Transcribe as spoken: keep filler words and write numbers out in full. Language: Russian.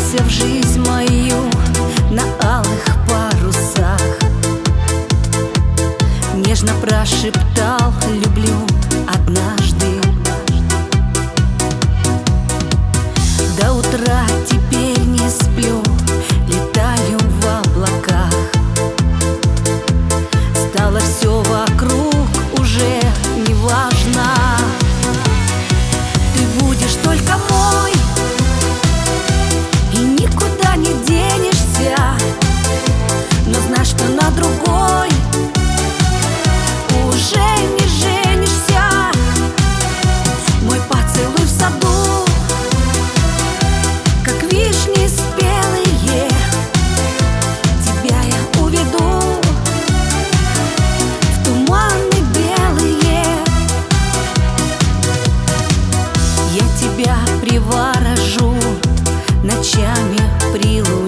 Ворвался в жизнь мою на алых парусах, нежно прошептал: люблю однажды. До утра теперь не сплю, летаю в облаках. Стало все вокруг уже не важно. Ты будешь только мой, и никуда не денешься. Но знай, что на другой уже не женишься. Мой поцелуй в саду, как вишни спелые, тебя я уведу в туманы белые. Я тебя приворожу ночами при луне.